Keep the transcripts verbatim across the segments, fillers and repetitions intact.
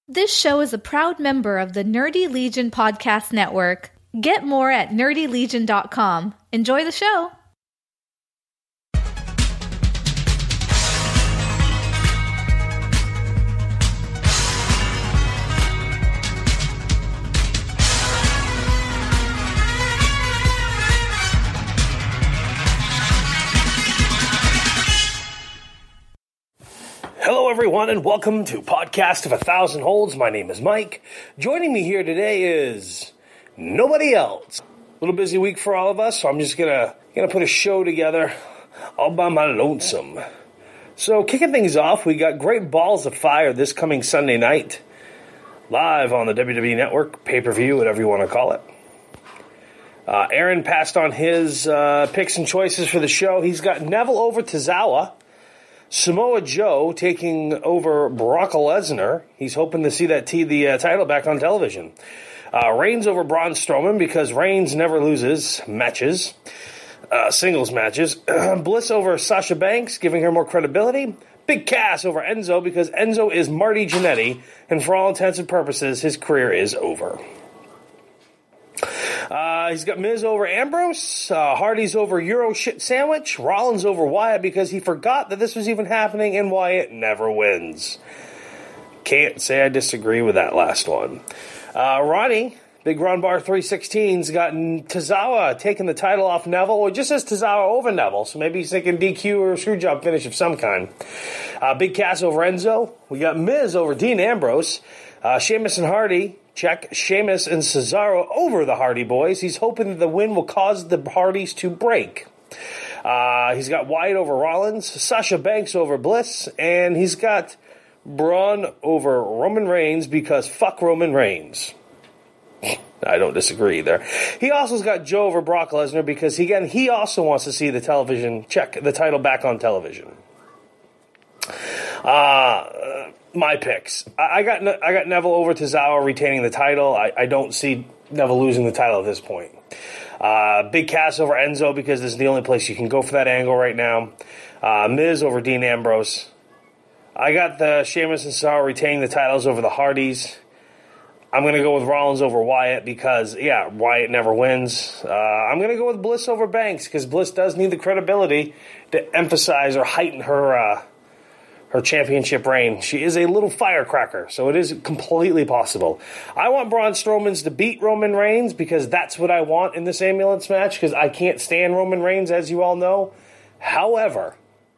This show is a proud member of the Nerdy Legion Podcast Network. Get more at nerdy legion dot com. Enjoy the show! Hello, everyone, and welcome to Podcast of a Thousand Holds. My name is Mike. Joining me here today is nobody else. A little busy week for all of us, so I'm just gonna gonna put a show together all by my lonesome. So, kicking things off, we got Great Balls of Fire this coming Sunday night, live on the W W E Network, pay-per-view, whatever you want to call it. Uh, Aaron passed on his uh, picks and choices for the show. He's got Neville over Tozawa. Samoa Joe taking over Brock Lesnar. He's hoping to see that t- the uh, title back on television. Uh, Reigns over Braun Strowman because Reigns never loses matches, uh, singles matches. Bliss over Sasha Banks, giving her more credibility. Big Cass over Enzo because Enzo is Marty Jannetty, and for all intents and purposes, his career is over. Uh, he's got Miz over Ambrose, uh, Hardy's over Euro Shit Sandwich, Rollins over Wyatt because he forgot that this was even happening, and Wyatt never wins. Can't say I disagree with that last one. Uh, Ronnie, Big Ron Bar three sixteen's got Tozawa taking the title off Neville, or just says Tozawa over Neville, so maybe he's thinking D Q or a screwjob finish of some kind. Uh, Big Cass over Enzo. We got Miz over Dean Ambrose. Uh, Sheamus and Hardy. Check Sheamus and Cesaro over the Hardy Boys. He's hoping that the win will cause the Hardys to break. Uh, he's got Wyatt over Rollins, Sasha Banks over Bliss, and he's got Braun over Roman Reigns because fuck Roman Reigns. I don't disagree there. He also's got Joe over Brock Lesnar because, he, again, he also wants to see the television, check the title back on television. Uh... My picks. I got I got Neville over Tozawa retaining the title. I, I don't see Neville losing the title at this point. Uh, Big Cass over Enzo because this is the only place you can go for that angle right now. Uh, Miz over Dean Ambrose. I got the Sheamus and Cesaro retaining the titles over the Hardys. I'm going to go with Rollins over Wyatt because, yeah, Wyatt never wins. Uh, I'm going to go with Bliss over Banks because Bliss does need the credibility to emphasize or heighten her uh, her championship reign. She is a little firecracker, so it is completely possible. I want Braun Strowman to beat Roman Reigns because that's what I want in this ambulance match because I can't stand Roman Reigns, as you all know. However,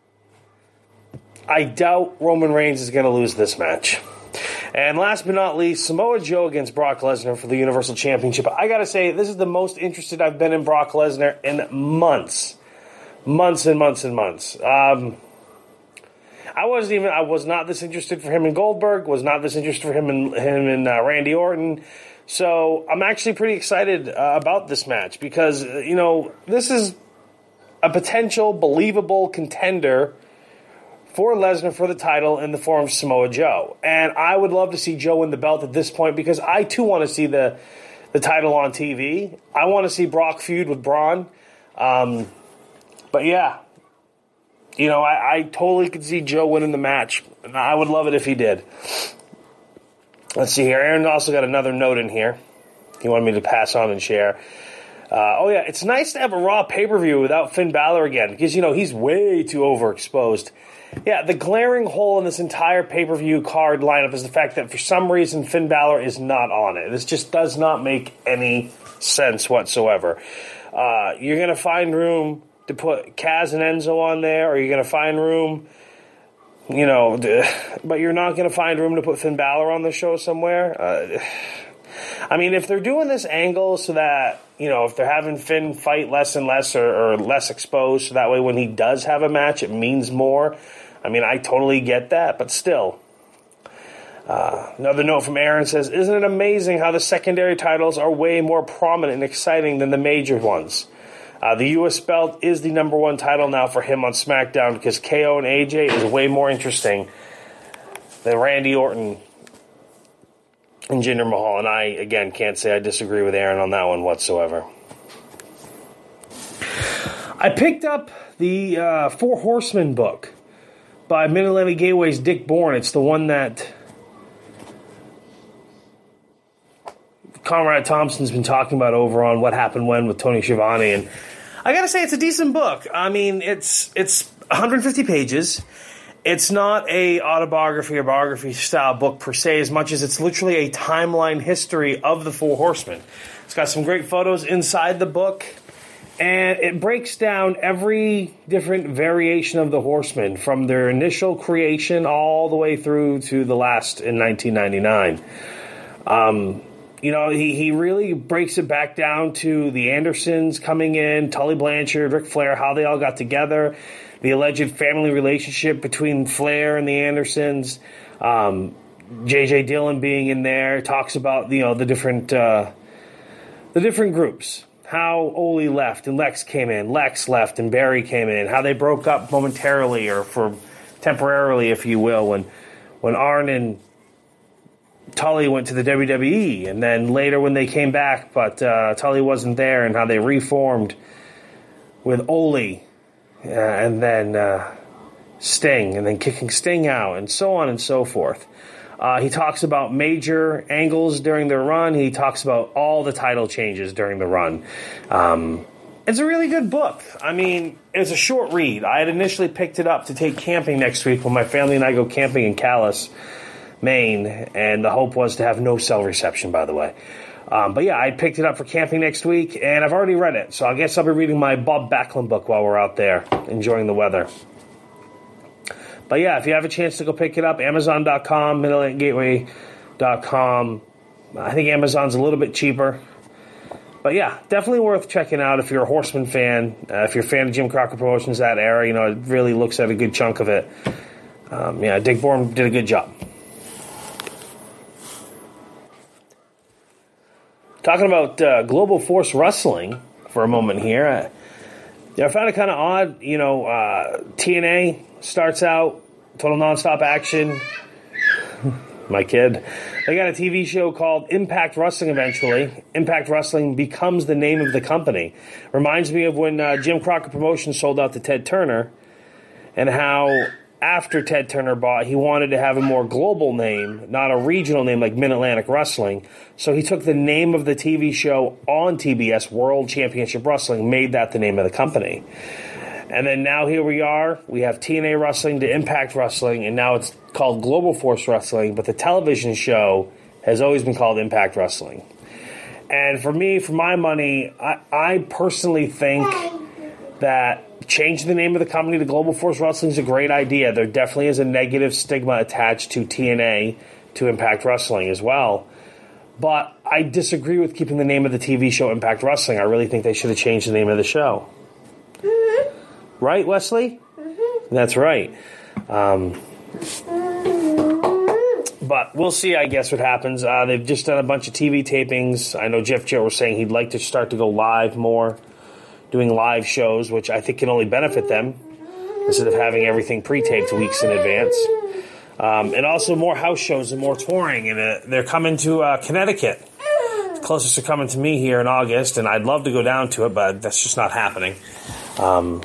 I doubt Roman Reigns is going to lose this match. And last but not least, Samoa Joe against Brock Lesnar for the Universal Championship. I got to say, this is the most interested I've been in Brock Lesnar in months. Months and months and months. Um... I wasn't even. I was not this interested for him in Goldberg. Was not this interested for him in him in uh, Randy Orton. So I'm actually pretty excited uh, about this match because uh, you know this is a potential believable contender for Lesnar for the title in the form of Samoa Joe, and I would love to see Joe win the belt at this point because I too want to see the the title on T V. I want to see Brock feud with Braun. Um, but yeah. You know, I, I totally could see Joe winning the match. And I would love it if he did. Let's see here. Aaron also got another note in here. He wanted me to pass on and share. Uh, oh, yeah, it's nice to have a Raw pay-per-view without Finn Balor again. Because, you know, he's way too overexposed. Yeah, the glaring hole in this entire pay-per-view card lineup is the fact that for some reason Finn Balor is not on it. This just does not make any sense whatsoever. Uh, you're going to find room to put Kaz and Enzo on there, or you're going to find room, you know, but you're not going to find room to put Finn Balor on the show somewhere. Uh, I mean, if they're doing this angle so that, you know, if they're having Finn fight less and less or, or less exposed, so that way when he does have a match, it means more. I mean, I totally get that, but still. Uh, another note from Aaron says, isn't it amazing how the secondary titles are way more prominent and exciting than the major ones? Uh, the U S belt is the number one title now for him on SmackDown because K O and A J is way more interesting than Randy Orton and Jinder Mahal. And I, again, can't say I disagree with Aaron on that one whatsoever. I picked up the uh, Four Horsemen book by Mid-Atlantic Gateway's Dick Bourne. It's the one that Conrad Thompson's been talking about over on What Happened When with Tony Schiavone, and I gotta say it's a decent book. I mean, it's it's one hundred fifty pages. It's not a autobiography or biography style book per se, as much as it's literally a timeline history of the Four Horsemen. It's got some great photos inside the book, and it breaks down every different variation of the Horsemen, from their initial creation all the way through to the last in nineteen ninety-nine. Um, you know, he, he really breaks it back down to the Andersons coming in, Tully Blanchard, Ric Flair, how they all got together, the alleged family relationship between Flair and the Andersons, um, J J Dillon being in there, talks about, you know, the different uh, the different groups, how Ole left and Lex came in, Lex left and Barry came in, how they broke up momentarily or for temporarily, if you will, when when Arn and Tully went to the W W E, and then later when they came back, but uh, Tully wasn't there, and how they reformed with Ole, uh, and then uh, Sting, and then kicking Sting out, and so on and so forth. Uh, he talks about major angles during the run. He talks about all the title changes during the run. Um, it's a really good book. I mean, it's a short read. I had initially picked it up to take camping next week when my family and I go camping in Calais, Maine, and the hope was to have no cell reception, by the way. Um, but yeah, I picked it up for camping next week, and I've already read it, so I guess I'll be reading my Bob Backlund book while we're out there, enjoying the weather. But yeah, if you have a chance to go pick it up, Amazon dot com, Mid Atlantic Gateway dot com. I think Amazon's a little bit cheaper. But yeah, definitely worth checking out if you're a Horseman fan. Uh, if you're a fan of Jim Crockett Promotions, that era, you know, it really looks at a good chunk of it. Um, yeah, Dick Bourne did a good job. Talking about uh, Global Force Wrestling for a moment here. Uh, yeah, I found it kind of odd. You know, uh, T N A starts out, total nonstop action. My kid. They got a T V show called Impact Wrestling eventually. Impact Wrestling becomes the name of the company. Reminds me of when uh, Jim Crockett Promotions sold out to Ted Turner, and how after Ted Turner bought, he wanted to have a more global name, not a regional name like Mid-Atlantic Wrestling. So he took the name of the T V show on T B S, World Championship Wrestling, made that the name of the company. And then now here we are. We have T N A Wrestling to Impact Wrestling, and now it's called Global Force Wrestling, but the television show has always been called Impact Wrestling. And for me, for my money, I, I personally think that changing the name of the company to Global Force Wrestling is a great idea. There definitely is a negative stigma attached to T N A, to Impact Wrestling as well. But I disagree with keeping the name of the T V show Impact Wrestling. I really think they should have changed the name of the show. Mm-hmm. Right, Wesley? Mm-hmm. That's right. Um, but we'll see, I guess, what happens. Uh, they've just done a bunch of T V tapings. I know Jeff Jarrett was saying he'd like to start to go live more, doing live shows, which I think can only benefit them instead of having everything pre-taped weeks in advance. Um, and also more house shows and more touring. And uh, they're coming to uh, Connecticut. The closest they're coming to me here in August, and I'd love to go down to it, but that's just not happening. Um,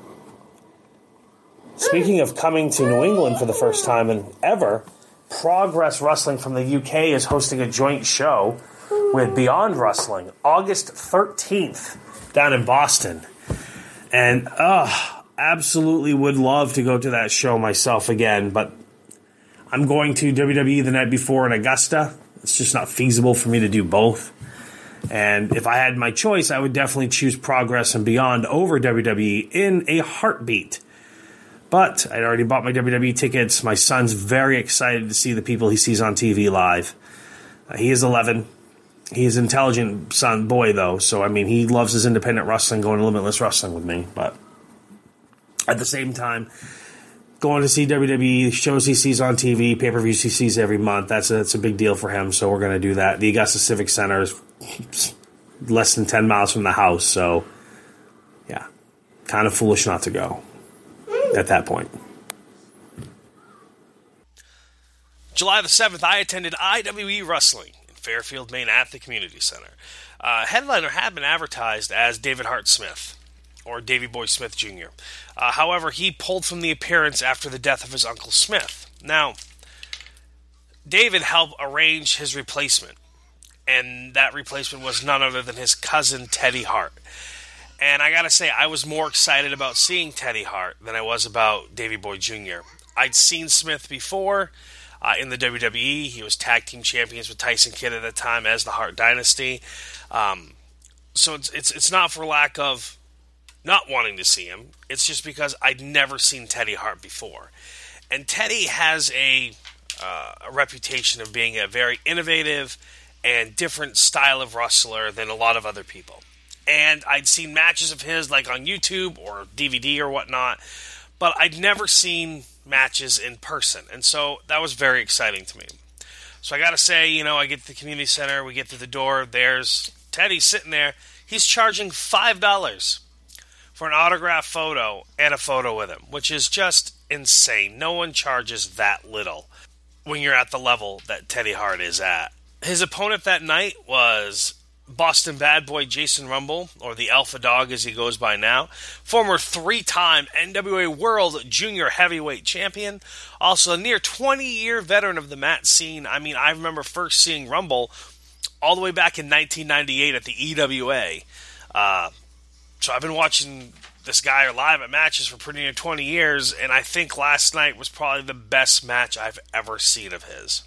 speaking of coming to New England for the first time in ever, Progress Wrestling from the U K is hosting a joint show with Beyond Wrestling August thirteenth down in Boston. And uh, absolutely would love to go to that show myself again, but I'm going to W W E the night before in Augusta. It's just not feasible for me to do both. And if I had my choice, I would definitely choose Progress and Beyond over W W E in a heartbeat. But I'd already bought my W W E tickets. My son's very excited to see the people he sees on T V live. Uh, he is eleven. He is an intelligent son, boy, though. So, I mean, he loves his independent wrestling, going to Limitless Wrestling with me. But at the same time, going to see W W E, shows he sees on T V, pay-per-views he sees every month, that's a, that's a big deal for him, so we're going to do that. The Augusta Civic Center is less than ten miles from the house, so, yeah, kind of foolish not to go at that point. July the seventh, I attended I W E Wrestling in Fairfield, Maine at the Community Center. Uh, headliner had been advertised as David Hart Smith, or Davey Boy Smith Junior Uh, however, he pulled from the appearance after the death of his Uncle Smith. Now, David helped arrange his replacement. and that replacement was none other than his cousin, Teddy Hart. And I gotta say, I was more excited about seeing Teddy Hart than I was about Davey Boy Junior I'd seen Smith before uh, in the W W E. He was tag team champions with Tyson Kidd at the time as the Hart Dynasty. Um, so it's, it's it's not for lack of not wanting to see him. It's just because I'd never seen Teddy Hart before. And Teddy has a, uh, a reputation of being a very innovative and different style of wrestler than a lot of other people. And I'd seen matches of his like on YouTube or D V D or whatnot, but I'd never seen matches in person. And so that was very exciting to me. So I got to say, you know, I get to the community center, we get through the door, there's Teddy sitting there. He's charging five dollars for an autograph photo and a photo with him, which is just insane. No one charges that little when you're at the level that Teddy Hart is at. His opponent that night was Boston Bad Boy Jason Rumble, or the Alpha Dog as he goes by now, former three-time N W A World Junior Heavyweight Champion, also a near twenty-year veteran of the mat scene. I mean, I remember first seeing Rumble all the way back in nineteen ninety-eight at the E W A. Uh, so I've been watching this guy live at matches for pretty near twenty years, and I think last night was probably the best match I've ever seen of his.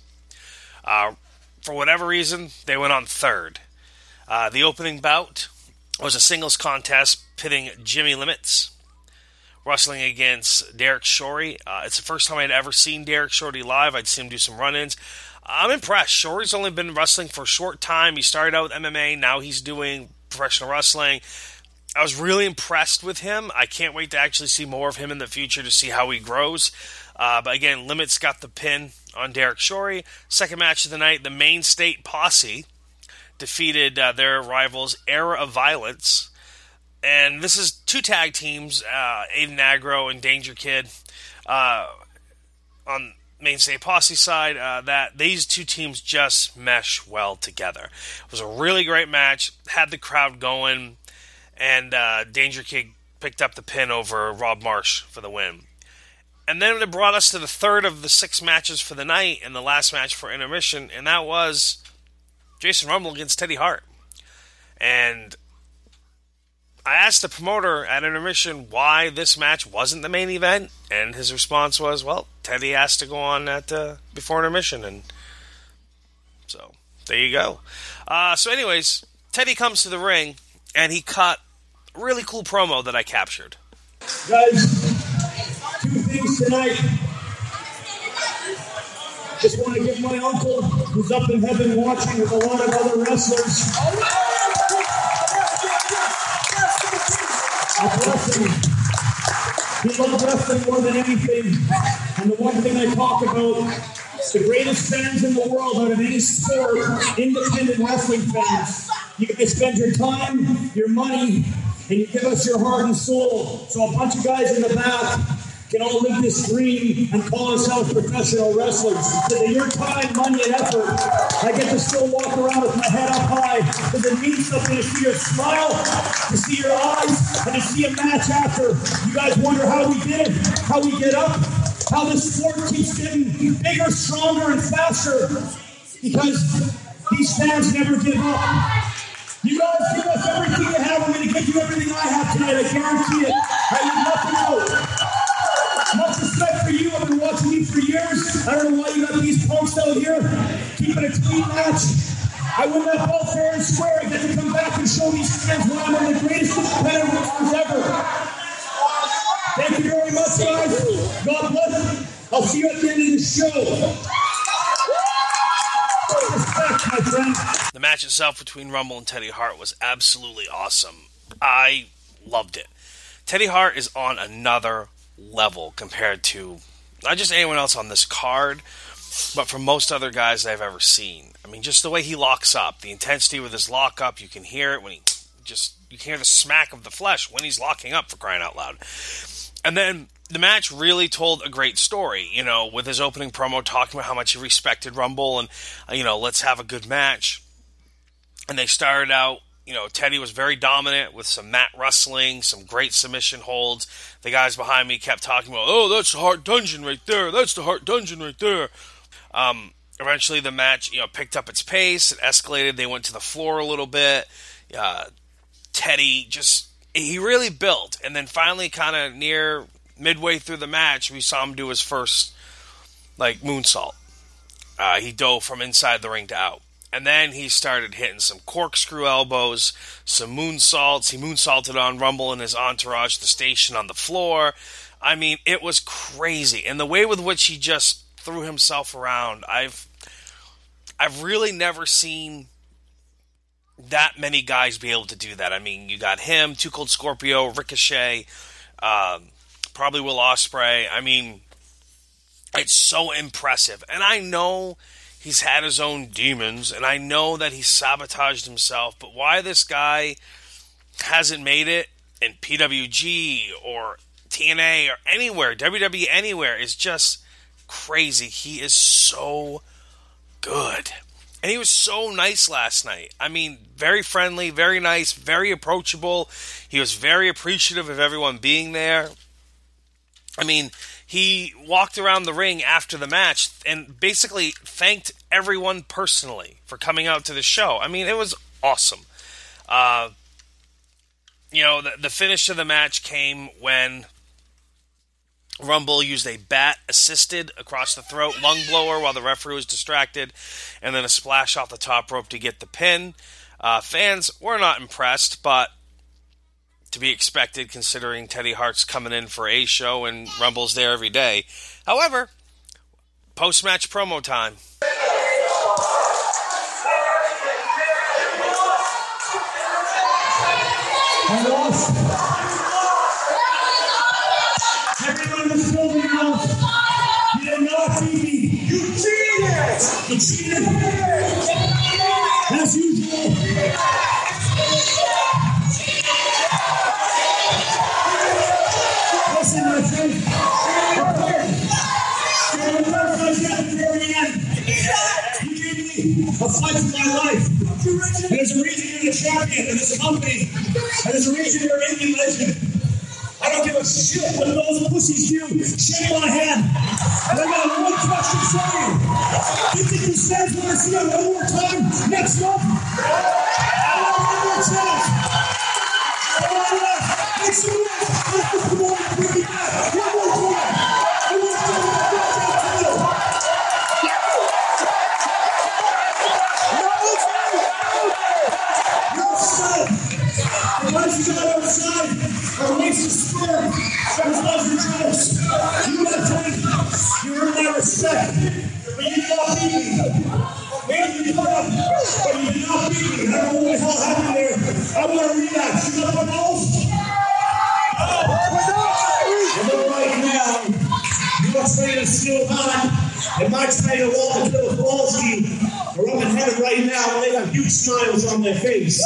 Uh, for whatever reason, they went on third. Uh, the opening bout was a singles contest pitting Jimmy Limits wrestling against Derek Shorey. Uh, it's the first time I'd ever seen Derek Shorey live. I'd seen him do some run-ins. I'm impressed. Shorey's only been wrestling for a short time. He started out with M M A. Now he's doing professional wrestling. I was really impressed with him. I can't wait to actually see more of him in the future to see how he grows. Uh, but again, Limits got the pin on Derek Shorey. Second match of the night, the Main State Posse defeated uh, their rivals, Era of Violence. And this is two tag teams, uh, Aiden Agro and Danger Kid, uh, on Main State Posse side, uh, that these two teams just mesh well together. It was a really great match, had the crowd going, and uh, Danger Kid picked up the pin over Rob Marsh for the win. And then it brought us to the third of the six matches for the night, and the last match for intermission, and that was Jason Rumble against Teddy Hart. And I asked the promoter at intermission why this match wasn't the main event, and his response was, well, Teddy asked to go on at uh, before intermission, and so there you go. Uh, so anyways, Teddy comes to the ring, and he cut a really cool promo that I captured. Guys, two things tonight. Just want to give my uncle, who's up in heaven watching with a lot of other wrestlers, a blessing. He loved wrestling more than anything. And the one thing I talk about, the greatest fans in the world out of any sport, independent wrestling fans. You guys spend your time, your money, and you give us your heart and soul. So a bunch of guys in the back can all live this dream and call ourselves professional wrestlers. Because of your time, money, and effort, I get to still walk around with my head up high because it means something to see your smile, to see your eyes, and to see a match after. You guys wonder how we did it, how we get up, how this sport keeps getting bigger, stronger, and faster. Because these fans never give up. You guys give us everything you have. I'm going to give you everything I have tonight. I guarantee it. I leave nothing out. Much respect for you. I've been watching you for years. I don't know why you got these punks out here keeping a clean match. I win that ball fair and square. I get to come back and show these fans why I'm one of the greatest independent wrestlers ever. Thank you very much, guys. God bless you. I'll see you at the end of the show. Respect, my friend. The match itself between Rumble and Teddy Hart was absolutely awesome. I loved it. Teddy Hart is on another level compared to not just anyone else on this card, but from most other guys I've ever seen. I mean, just the way he locks up, the intensity with his lockup, you can hear it when he just, you can hear the smack of the flesh when he's locking up, for crying out loud. And then the match really told a great story, you know, with his opening promo talking about how much he respected Rumble and, you know, let's have a good match. And they started out, you know, Teddy was very dominant with some mat wrestling, some great submission holds. The guys behind me kept talking about, oh, that's the Hart Dungeon right there. That's the Hart Dungeon right there. Um, eventually the match, you know, picked up its pace. It escalated. They went to the floor a little bit. Uh, Teddy just, he really built. And then finally, kind of near midway through the match, we saw him do his first, like, moonsault. Uh, he dove from inside the ring to out. And then he started hitting some corkscrew elbows, some moonsaults. He moonsaulted on Rumble and his entourage, the station, on the floor. I mean, it was crazy. And the way with which he just threw himself around, I've I've really never seen that many guys be able to do that. I mean, you got him, Too Cold Scorpio, Ricochet, um, probably Will Ospreay. I mean, it's so impressive. And I know he's had his own demons, and I know that he sabotaged himself, but why this guy hasn't made it in P W G or T N A or anywhere, W W E anywhere, is just crazy. He is so good. And he was so nice last night. I mean, very friendly, very nice, very approachable. He was very appreciative of everyone being there. I mean, he walked around the ring after the match and basically thanked everyone personally for coming out to the show. I mean, it was awesome. Uh, you know, the, the finish of the match came when Rumble used a bat-assisted across the throat lung blower while the referee was distracted, and then a splash off the top rope to get the pin. Uh, fans were not impressed, but to be expected considering Teddy Hart's coming in for a show and Rumble's there every day. However, post-match promo time. I lost. Everyone in this building knows you did not beat me. You cheated. You cheated. As usual. Listen, my friend. You're the person I said at the very end. You gave me a fight for my life. There's a reason you're the champion in this company. And there's a reason you're an Indian legend. I don't give a shit what those pussies do. Shake my hand. And I got one question for you. You think these fans want to see it one more time next month? I want one more chance. I want to make some noise. Let the promoter bring me back. One more time. I want to go to the title. No, son. The ones you got outside are racist sperm. Those are jokes. You got time. You earned my respect. But you did not beat me. Maybe you put up, but you did not beat me. I don't know what the hell happened there. I want a rematch. You got my balls? Although right now, your train is still hot, and my train of all the little balls are up in heaven right now, and they got huge smiles on their face.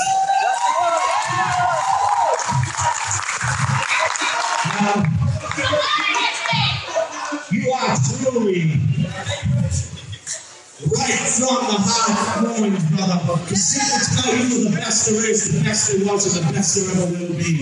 Now, you are truly right from the heart of knowing, brother. Because people tell you the best there is, the best there was, and the best there ever will be.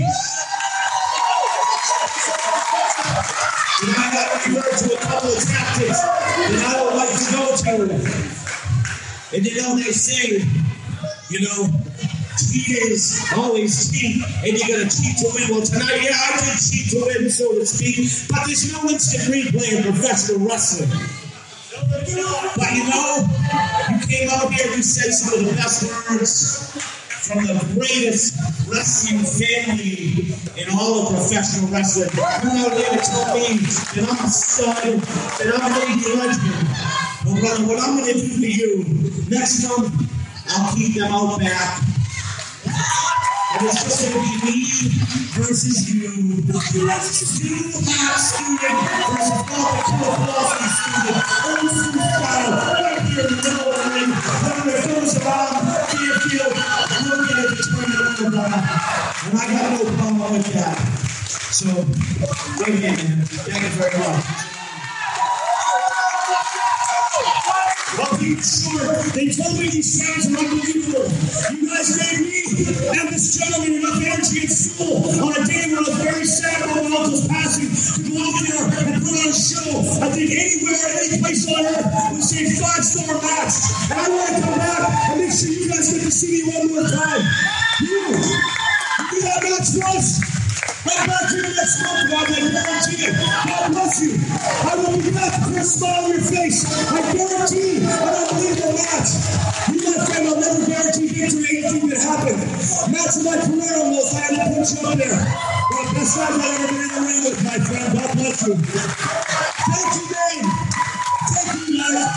And I got to revert to a couple of tactics that I don't like to go to. And you know, they say, you know, cheat is always cheat, and you gotta cheat to win. Well, tonight, yeah, I did cheat to win, so to speak, but there's no instant replay in professional wrestling. But you know, you came out here, you said some of the best words from the greatest wrestling family in all of professional wrestling. Come out here to tell me that I'm a stud, that I'm an Indian legend. But brother, what I'm gonna do for you, next month, I'll keep them out back. And it's just going to be me versus you. Versus you, hot student, versus all the cool Boston student. Old school style, right here in the middle of the ring. When it goes around, Fairfield, we'll get it determined on the bar. And I got no problem with that. So, right here, man. Thank you very much. Well, you sure, they told way these fans are unbelievable. You guys gave me and this gentleman enough energy and fuel on a day when I was very sad about my uncle's passing to go out there and put on a show. I think anywhere, any place on earth would say five-star match. And I want to come back and make sure you guys get to see me one more time. You, you do that match for us? Come back here next month, God, I guarantee it. God bless you. I will be back with a smile on your face. I guarantee an unbelievable match. You, my friend, I'll never guarantee victory anything that happened. Match of my career almost, I had to put you up there. Well, best guys I've ever been in the ring with, my friend. God bless you. Thank you, Dave. Thank you, guys.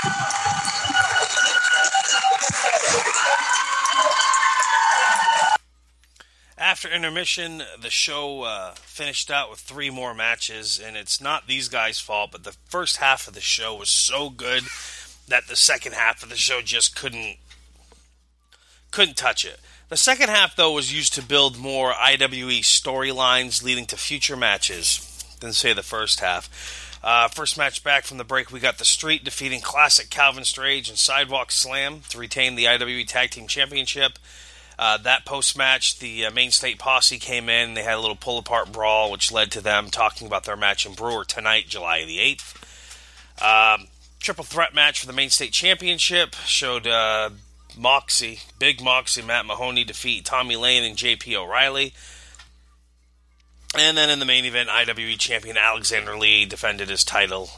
After intermission, the show uh, finished out with three more matches, and it's not these guys' fault, but the first half of the show was so good that the second half of the show just couldn't couldn't touch it. The second half, though, was used to build more I W E storylines leading to future matches than, say, the first half. Uh, first match back from the break, we got The Street defeating Classic Calvin Strage and Sidewalk Slam to retain the I W E Tag Team Championship. Uh, that post-match, the uh, Main State Posse came in. They had a little pull-apart brawl, which led to them talking about their match in Brewer tonight, July the eighth. Um, triple threat match for the Main State Championship showed uh, Moxie, Big Moxie, Matt Mahoney defeat Tommy Lane and J P O'Reilly. And then in the main event, I W E Champion Alexander Lee defended his title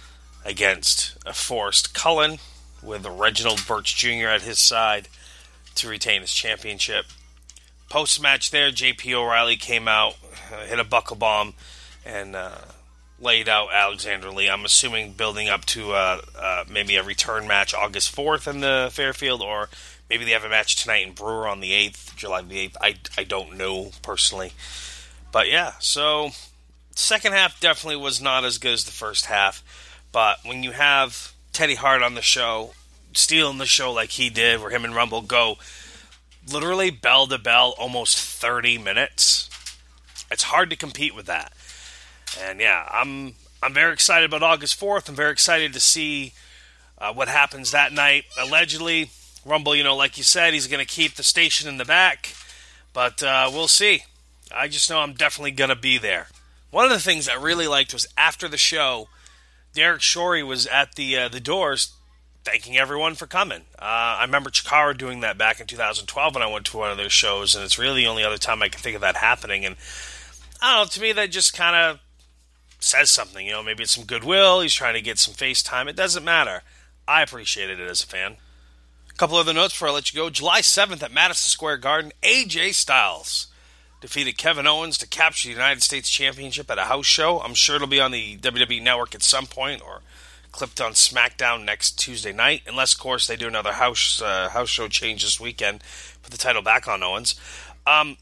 against uh, Forrest Cullen with Reginald Birch Junior at his side to retain his championship. Post-match there, J P O'Reilly came out, uh, hit a buckle bomb, and uh, laid out Alexander Lee. I'm assuming building up to uh, uh, maybe a return match August fourth in the Fairfield, or maybe they have a match tonight in Brewer on the eighth, July the eighth. I, I don't know, personally. But yeah, so second half definitely was not as good as the first half. But when you have Teddy Hart on the show, stealing the show like he did, where him and Rumble go literally bell to bell almost thirty minutes, it's hard to compete with that. And yeah, I'm I'm very excited about August fourth. I'm very excited to see uh, what happens that night. Allegedly, Rumble, you know, like you said, he's going to keep the station in the back, but uh, we'll see. I just know I'm definitely going to be there. One of the things I really liked was after the show, Derek Shorey was at the uh, the doors thanking everyone for coming. Uh, I remember Chikara doing that back in two thousand twelve when I went to one of those shows, and it's really the only other time I can think of that happening. And I don't know, to me that just kind of says something. You know, maybe it's some goodwill, he's trying to get some face time. It doesn't matter. I appreciated it as a fan. A couple other notes before I let you go. July seventh at Madison Square Garden, A J Styles defeated Kevin Owens to capture the United States Championship at a house show. I'm sure it'll be on the W W E Network at some point, or clipped on SmackDown next Tuesday night, unless, of course, they do another house uh, house show change this weekend, put the title back on Owens. Um,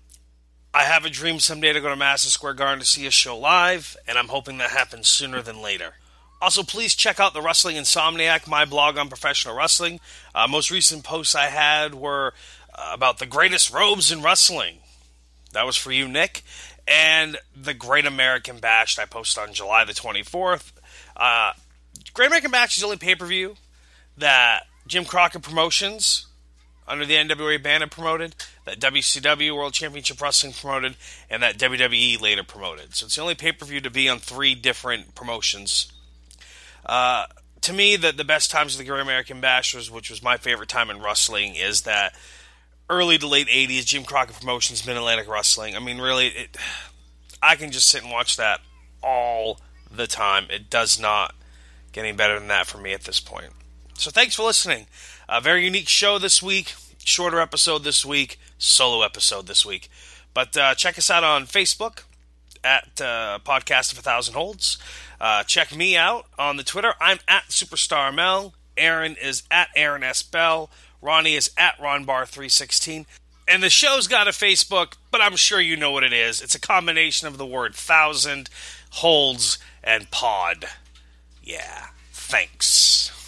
I have a dream someday to go to Madison Square Garden to see a show live, and I'm hoping that happens sooner than later. Also, please check out the Wrestling Insomniac, my blog on professional wrestling. Uh, most recent posts I had were uh, about the greatest robes in wrestling. That was for you, Nick. And the Great American Bash that I posted on July the twenty-fourth. Uh... Great American Bash is the only pay-per-view that Jim Crockett Promotions, under the N W A banner, promoted, that W C W World Championship Wrestling promoted, and that W W E later promoted. So it's the only pay-per-view to be on three different promotions. Uh, to me, the, the best times of the Great American Bash, was, which was my favorite time in wrestling, is that early to late eighties, Jim Crockett Promotions, Mid-Atlantic Wrestling. I mean, really, it, I can just sit and watch that all the time. It does not get any better than that for me at this point. So thanks for listening. A very unique show this week. Shorter episode this week. Solo episode this week. But uh, check us out on Facebook at uh, Podcast of a Thousand Holds. Uh, check me out on the Twitter. I'm at Superstar Mel. Aaron is at Aaron S. Bell. Ronnie is at Ronbar three sixteen. And the show's got a Facebook, but I'm sure you know what it is. It's a combination of the word thousand, holds, and pod. Yeah, thanks.